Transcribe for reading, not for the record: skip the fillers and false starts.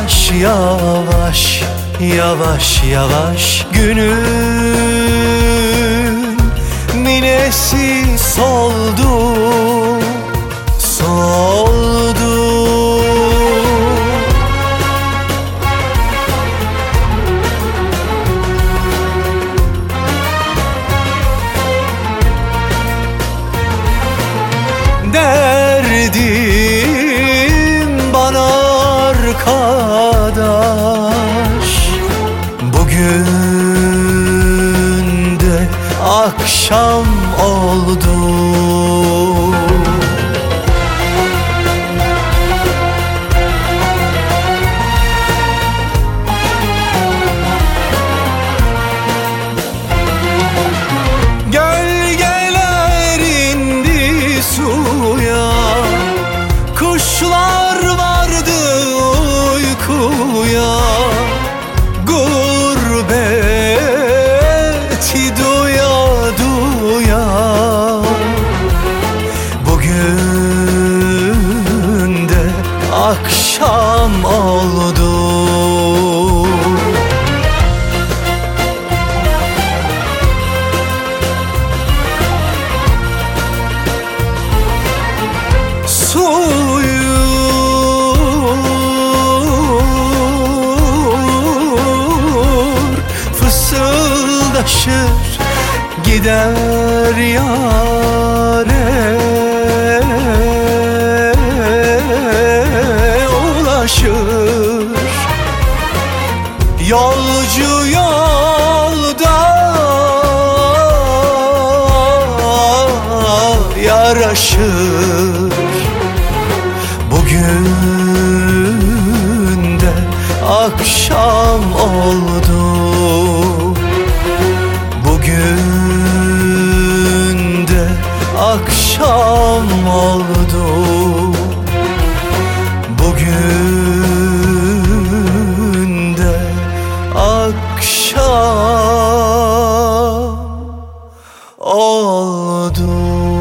Yavaş yavaş, yavaş yavaş günün minesi soldu, soldu. Derdim bana arkadaş, bugün de akşam oldu. Gölgeler indi suya, kuşlar vardı uykuya. Gurbeti duya duya, bugün de akşam oldu. Suyur fısıldaşır gider yâre ulaşır. Yolcu yolda yaraşır, bugün de akşam oldu. Bugün de akşam oldu. Bugün de akşam oldu.